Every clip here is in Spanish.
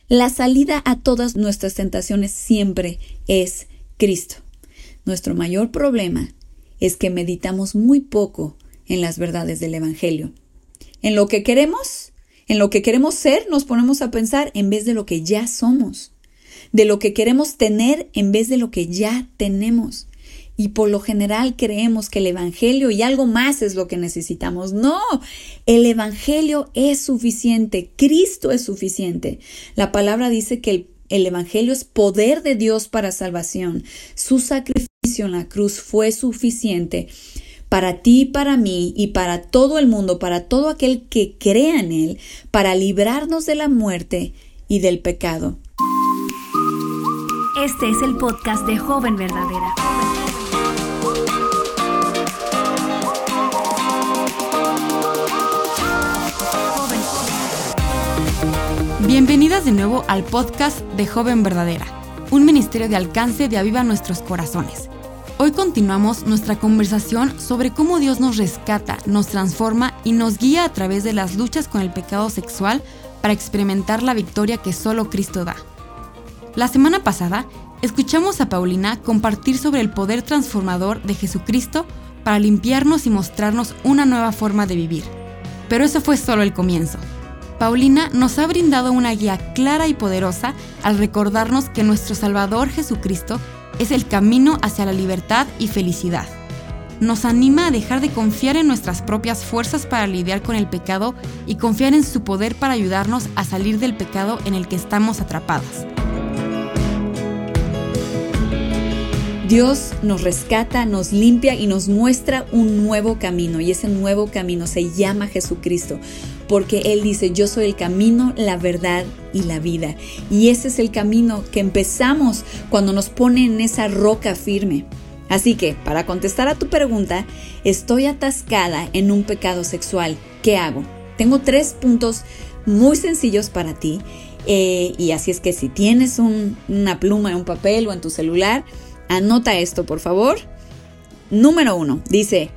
La salida a todas nuestras tentaciones siempre es Cristo. Nuestro mayor problema es que meditamos muy poco en las verdades del Evangelio. En lo que queremos ser, nos ponemos a pensar en vez de lo que ya somos. De lo que queremos tener en vez de lo que ya tenemos. Y por lo general creemos que el Evangelio y algo más es lo que necesitamos. No, el Evangelio es suficiente, Cristo es suficiente. La palabra dice que el Evangelio es poder de Dios para salvación. Su sacrificio en la cruz fue suficiente para ti, para mí y para todo el mundo, para todo aquel que crea en Él, para librarnos de la muerte y del pecado. Este es el podcast de Joven Verdadera. Bienvenidas de nuevo al podcast de Joven Verdadera, un ministerio de alcance de Aviva Nuestros Corazones. Hoy continuamos nuestra conversación sobre cómo Dios nos rescata, nos transforma y nos guía a través de las luchas con el pecado sexual para experimentar la victoria que solo Cristo da. La semana pasada, escuchamos a Paulina compartir sobre el poder transformador de Jesucristo para limpiarnos y mostrarnos una nueva forma de vivir. Pero eso fue solo el comienzo. Paulina nos ha brindado una guía clara y poderosa al recordarnos que nuestro Salvador Jesucristo es el camino hacia la libertad y felicidad. Nos anima a dejar de confiar en nuestras propias fuerzas para lidiar con el pecado y confiar en su poder para ayudarnos a salir del pecado en el que estamos atrapadas. Dios nos rescata, nos limpia y nos muestra un nuevo camino. Y ese nuevo camino se llama Jesucristo. Porque Él dice, yo soy el camino, la verdad y la vida. Y ese es el camino que empezamos cuando nos pone en esa roca firme. Así que, para contestar a tu pregunta, estoy atascada en un pecado sexual. ¿Qué hago? Tengo 3 puntos muy sencillos para ti. Y así es que si tienes una pluma, un papel o en tu celular, anota esto, por favor. Número 1, dice,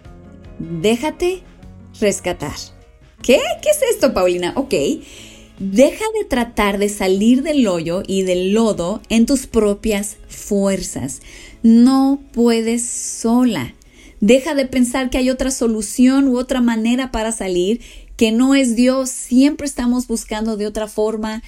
déjate rescatar. ¿Qué? ¿Qué es esto, Paulina? Ok. Deja de tratar de salir del hoyo y del lodo en tus propias fuerzas. No puedes sola. Deja de pensar que hay otra solución u otra manera para salir que no es Dios. Siempre estamos buscando de otra forma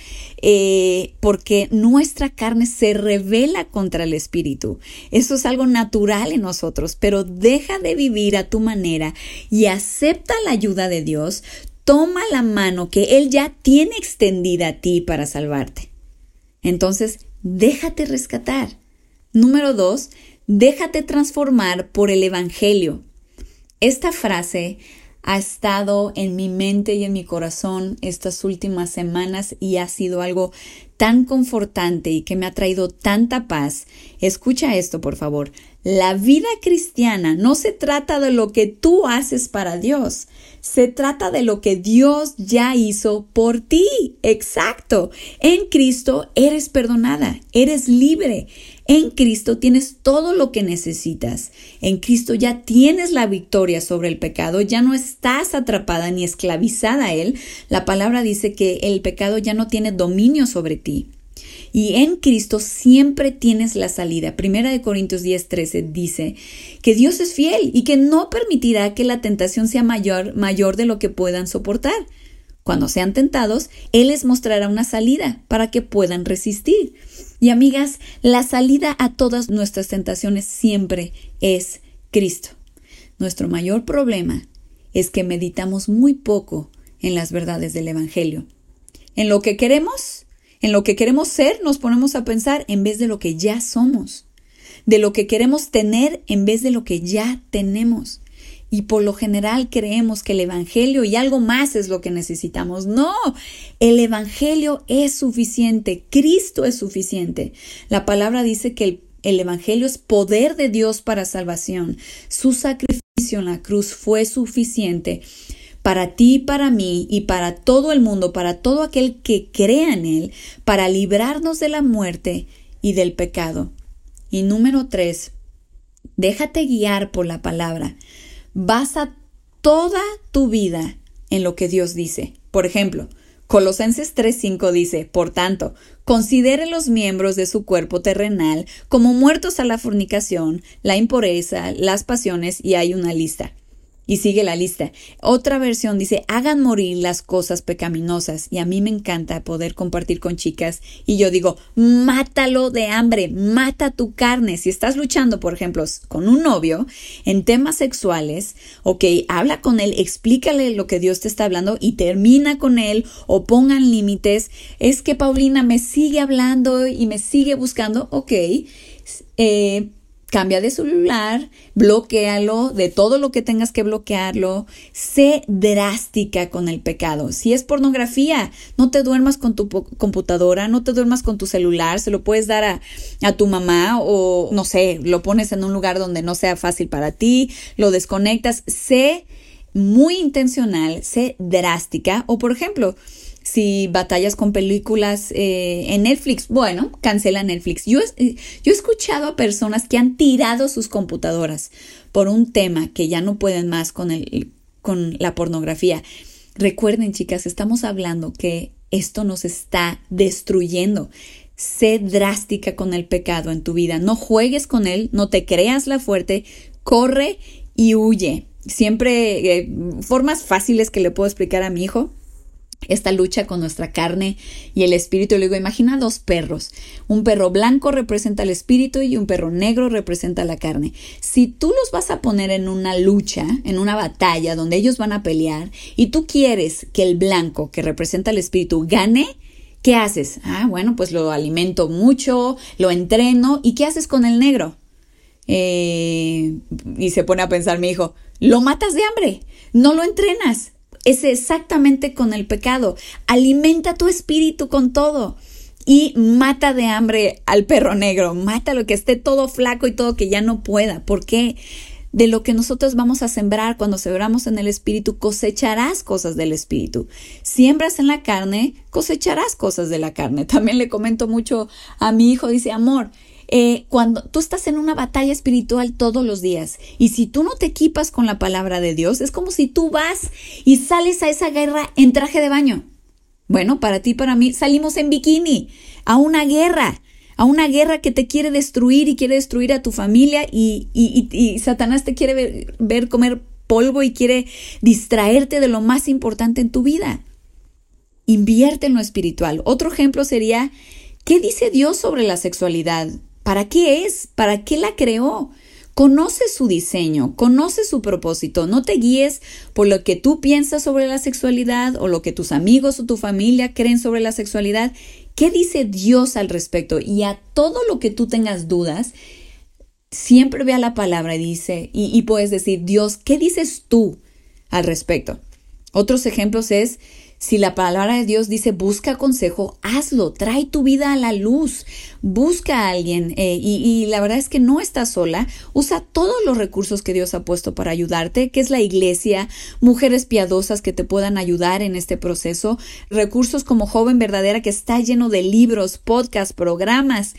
porque nuestra carne se rebela contra el Espíritu. Eso es algo natural en nosotros, pero deja de vivir a tu manera y acepta la ayuda de Dios. Toma la mano que Él ya tiene extendida a ti para salvarte. Entonces, déjate rescatar. Número 2, déjate transformar por el Evangelio. Esta frase ha estado en mi mente y en mi corazón estas últimas semanas y ha sido algo tan confortante y que me ha traído tanta paz. Escucha esto, por favor. La vida cristiana no se trata de lo que tú haces para Dios. Se trata de lo que Dios ya hizo por ti. Exacto. En Cristo eres perdonada, eres libre. En Cristo tienes todo lo que necesitas. En Cristo ya tienes la victoria sobre el pecado. Ya no estás atrapada ni esclavizada a Él. La palabra dice que el pecado ya no tiene dominio sobre ti. Y en Cristo siempre tienes la salida. 1 Corintios 10:13 dice que Dios es fiel y que no permitirá que la tentación sea mayor de lo que puedan soportar. Cuando sean tentados, Él les mostrará una salida para que puedan resistir. Y amigas, la salida a todas nuestras tentaciones siempre es Cristo. Nuestro mayor problema es que meditamos muy poco en las verdades del Evangelio. En lo que queremos ser, nos ponemos a pensar en vez de lo que ya somos. De lo que queremos tener en vez de lo que ya tenemos. Y por lo general creemos que el Evangelio y algo más es lo que necesitamos. No, el Evangelio es suficiente, Cristo es suficiente. La palabra dice que el Evangelio es poder de Dios para salvación. Su sacrificio en la cruz fue suficiente para ti, para mí y para todo el mundo, para todo aquel que crea en Él, para librarnos de la muerte y del pecado. Y número 3, déjate guiar por la palabra. Basa toda tu vida en lo que Dios dice. Por ejemplo, Colosenses 3:5 dice, por tanto, considere los miembros de su cuerpo terrenal como muertos a la fornicación, la impureza, las pasiones, y hay una lista. Y sigue la lista. Otra versión dice, hagan morir las cosas pecaminosas. Y a mí me encanta poder compartir con chicas. Y yo digo, mátalo de hambre, mata tu carne. Si estás luchando, por ejemplo, con un novio en temas sexuales, ok, habla con él, explícale lo que Dios te está hablando y termina con él o pongan límites. Es que Paulina me sigue hablando y me sigue buscando, ok, cambia de celular, bloquéalo, de todo lo que tengas que bloquearlo. Sé drástica con el pecado. Si es pornografía, no te duermas con tu computadora, no te duermas con tu celular. Se lo puedes dar a tu mamá o, no sé, lo pones en un lugar donde no sea fácil para ti, lo desconectas. Sé muy intencional, sé drástica. O, por ejemplo, si batallas con películas en Netflix, bueno, cancela Netflix. Yo he escuchado a personas que han tirado sus computadoras por un tema que ya no pueden más con la pornografía. Recuerden, chicas, estamos hablando que esto nos está destruyendo. Sé drástica con el pecado en tu vida. No juegues con él, no te creas la fuerte, corre y huye. Siempre formas fáciles que le puedo explicar a mi hijo esta lucha con nuestra carne y el espíritu. Le digo, imagina dos perros. Un perro blanco representa el espíritu y un perro negro representa la carne. Si tú los vas a poner en una lucha, en una batalla donde ellos van a pelear y tú quieres que el blanco, que representa el espíritu, gane, ¿qué haces? Bueno, pues lo alimento mucho, lo entreno. ¿Y qué haces con el negro? Y se pone a pensar mi hijo, lo matas de hambre, no lo entrenas. Es exactamente con el pecado. Alimenta tu espíritu con todo y mata de hambre al perro negro. Mátalo, que esté todo flaco y todo que ya no pueda. ¿Por qué? De lo que nosotros vamos a sembrar cuando sembramos en el espíritu, cosecharás cosas del espíritu. Siembras en la carne, cosecharás cosas de la carne. También le comento mucho a mi hijo, dice, amor, cuando tú estás en una batalla espiritual todos los días y si tú no te equipas con la palabra de Dios, es como si tú vas y sales a esa guerra en traje de baño. Bueno, para ti, para mí, salimos en bikini a una guerra que te quiere destruir y quiere destruir a tu familia y Satanás te quiere ver comer polvo y quiere distraerte de lo más importante en tu vida. Invierte en lo espiritual. Otro ejemplo sería, ¿qué dice Dios sobre la sexualidad? ¿Para qué es? ¿Para qué la creó? Conoce su diseño, conoce su propósito. No te guíes por lo que tú piensas sobre la sexualidad o lo que tus amigos o tu familia creen sobre la sexualidad. ¿Qué dice Dios al respecto? Y a todo lo que tú tengas dudas, siempre ve a la palabra y dice, y puedes decir, Dios, ¿qué dices tú al respecto? Otros ejemplos es, si la palabra de Dios dice busca consejo, hazlo, trae tu vida a la luz, busca a alguien y la verdad es que no estás sola, usa todos los recursos que Dios ha puesto para ayudarte, que es la iglesia, mujeres piadosas que te puedan ayudar en este proceso, recursos como Joven Verdadera que está lleno de libros, podcasts, programas.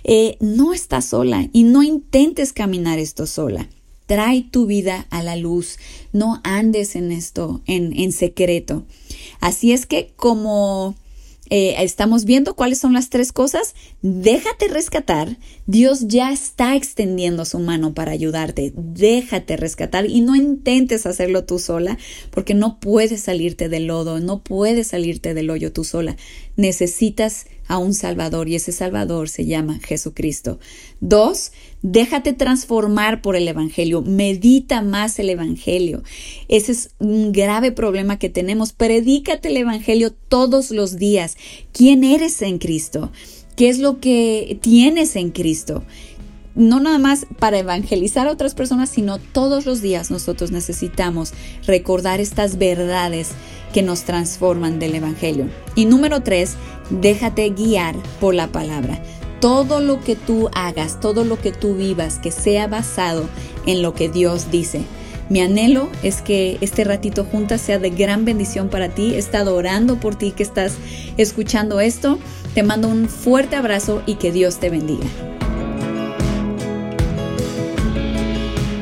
No estás sola y no intentes caminar esto sola. Trae tu vida a la luz, no andes en esto en secreto. Así es que como estamos viendo cuáles son las tres cosas, déjate rescatar. Dios ya está extendiendo su mano para ayudarte. Déjate rescatar y no intentes hacerlo tú sola porque no puedes salirte del lodo, no puedes salirte del hoyo tú sola. Necesitas a un Salvador y ese Salvador se llama Jesucristo. 2, déjate transformar por el Evangelio. Medita más el Evangelio. Ese es un grave problema que tenemos. Predícate el Evangelio todos los días. ¿Quién eres en Cristo? ¿Qué es lo que tienes en Cristo? No nada más para evangelizar a otras personas, sino todos los días nosotros necesitamos recordar estas verdades que nos transforman del Evangelio. Y número 3, déjate guiar por la palabra. Todo lo que tú hagas, todo lo que tú vivas, que sea basado en lo que Dios dice. Mi anhelo es que este ratito juntas sea de gran bendición para ti. He estado orando por ti que estás escuchando esto. Te mando un fuerte abrazo y que Dios te bendiga.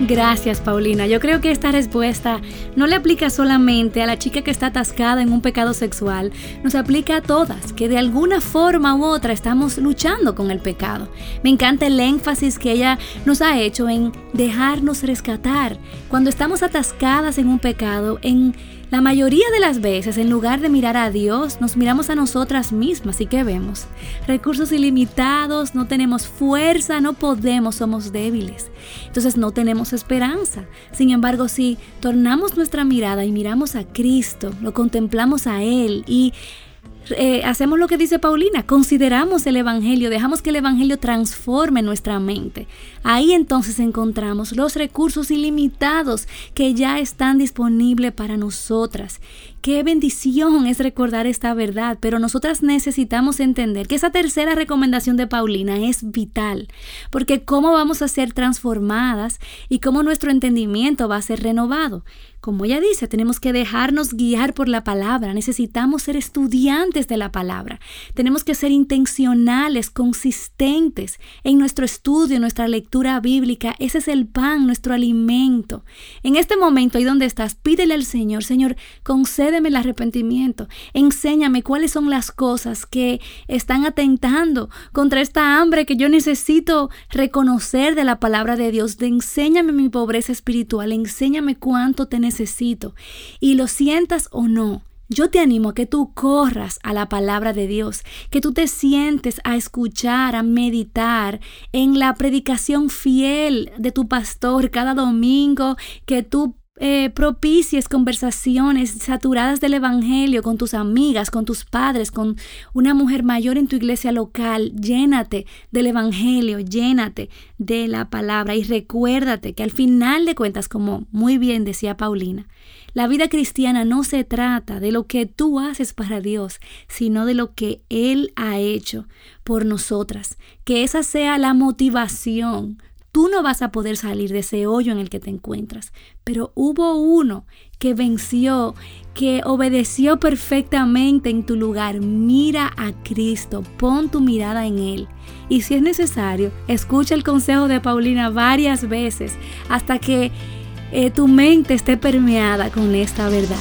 Gracias, Paulina. Yo creo que esta respuesta no le aplica solamente a la chica que está atascada en un pecado sexual, nos aplica a todas, que de alguna forma u otra estamos luchando con el pecado. Me encanta el énfasis que ella nos ha hecho en dejarnos rescatar. Cuando estamos atascadas en un pecado, en la mayoría de las veces, en lugar de mirar a Dios, nos miramos a nosotras mismas. ¿Y qué vemos? Recursos ilimitados, no tenemos fuerza, no podemos, somos débiles. Entonces no tenemos esperanza. Sin embargo, si tornamos nuestra mirada y miramos a Cristo, lo contemplamos a Él y hacemos lo que dice Paulina, consideramos el Evangelio, dejamos que el Evangelio transforme nuestra mente. Ahí entonces encontramos los recursos ilimitados que ya están disponibles para nosotras. Qué bendición es recordar esta verdad, pero nosotras necesitamos entender que esa tercera recomendación de Paulina es vital, porque cómo vamos a ser transformadas y cómo nuestro entendimiento va a ser renovado. Como ella dice, tenemos que dejarnos guiar por la palabra, necesitamos ser estudiantes de la palabra, tenemos que ser intencionales, consistentes en nuestro estudio, en nuestra lectura bíblica. Ese es el pan, nuestro alimento. En este momento, ahí donde estás, pídele al Señor, Señor, concédeme el arrepentimiento, enséñame cuáles son las cosas que están atentando contra esta hambre que yo necesito reconocer de la palabra de Dios. Enséñame mi pobreza espiritual, enséñame cuánto te necesito. Y lo sientas o no, yo te animo a que tú corras a la palabra de Dios, que tú te sientes a escuchar, a meditar en la predicación fiel de tu pastor cada domingo, que tú propicies conversaciones saturadas del Evangelio con tus amigas, con tus padres, con una mujer mayor en tu iglesia local. Llénate del Evangelio, llénate de la palabra y recuérdate que al final de cuentas, como muy bien decía Paulina, la vida cristiana no se trata de lo que tú haces para Dios, sino de lo que Él ha hecho por nosotras. Que esa sea la motivación. Tú no vas a poder salir de ese hoyo en el que te encuentras, pero hubo uno que venció, que obedeció perfectamente en tu lugar. Mira a Cristo, pon tu mirada en Él. Y si es necesario, escucha el consejo de Paulina varias veces hasta que tu mente esté permeada con esta verdad.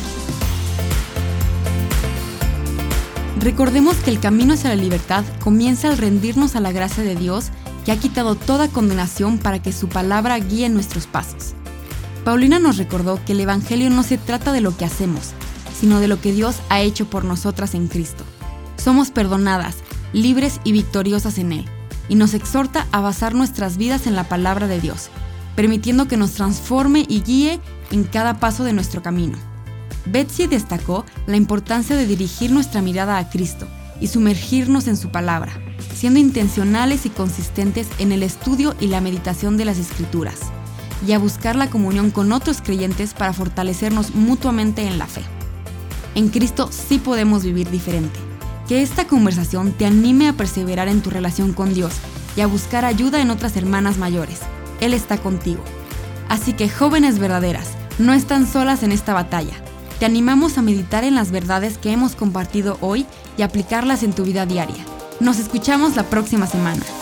Recordemos que el camino hacia la libertad comienza al rendirnos a la gracia de Dios, que ha quitado toda condenación para que su palabra guíe nuestros pasos. Paulina nos recordó que el Evangelio no se trata de lo que hacemos, sino de lo que Dios ha hecho por nosotras en Cristo. Somos perdonadas, libres y victoriosas en Él, y nos exhorta a basar nuestras vidas en la palabra de Dios, permitiendo que nos transforme y guíe en cada paso de nuestro camino. Betsy destacó la importancia de dirigir nuestra mirada a Cristo y sumergirnos en su palabra, siendo intencionales y consistentes en el estudio y la meditación de las Escrituras, y a buscar la comunión con otros creyentes para fortalecernos mutuamente en la fe. En Cristo sí podemos vivir diferente. Que esta conversación te anime a perseverar en tu relación con Dios y a buscar ayuda en otras hermanas mayores. Él está contigo. Así que, jóvenes verdaderas, no están solas en esta batalla. Te animamos a meditar en las verdades que hemos compartido hoy y aplicarlas en tu vida diaria. Nos escuchamos la próxima semana.